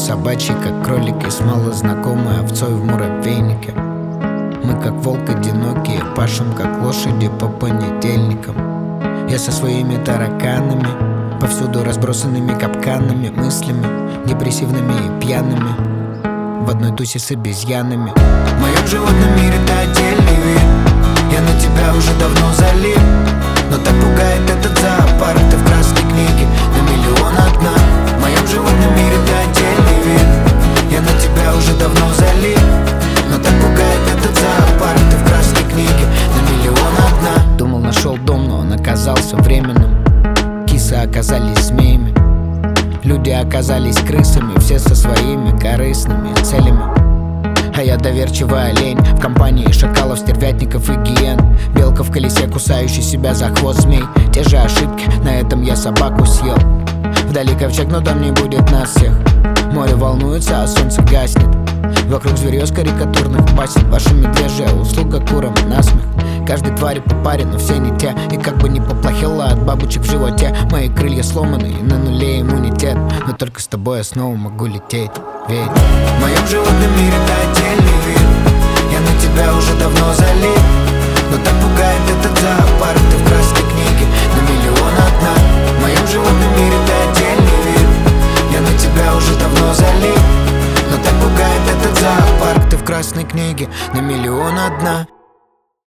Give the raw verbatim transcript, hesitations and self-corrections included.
собачьи, как кролики, с малознакомой овцой в муравейнике. Мы как волк одинокие, пашем как лошади по понедельникам. Я со своими тараканами, повсюду разбросанными капканами, мыслями депрессивными и пьяными, в одной тусе с обезьянами. В моем животном мире ты отдельный вид. Я на тебя уже давно залип, но так пугает этот зоопарк. Ты в красной книге на миллион одна. В моем животном мире ты отдельный вид. Я на тебя уже давно залип, но так пугает этот зоопарк. Ты в красной книге на миллион одна. Думал, нашел дом, но он оказался временным. Кисы оказались змеями, люди оказались крысами, все со своими корыстными целями. А я доверчивый олень в компании шакалов, стервятников и гиен. Белка в колесе, кусающий себя за хвост змей. Те же ошибки, на этом я собаку съел. Вдали ковчег, но там не будет нас всех. Море волнуется, а солнце гаснет. Вокруг зверьё с карикатурных басен. Ваша медвежья услуга курам насмех. Каждой твари по паре, но все не те. И как бы ни поплохело от бабочек в животе, мои крылья сломаны и на нуле иммунитет. Но только с тобой я снова могу лететь. Ведь в моем животном мире ты отдельный вид. Я на тебя уже давно залип, но так пугает этот зоопарк. Ты в красной книге на миллион одна. В моем животном мире ты отдельный вид. Я на тебя уже давно залип, но так пугает этот зоопарк. Ты в красной книге на миллион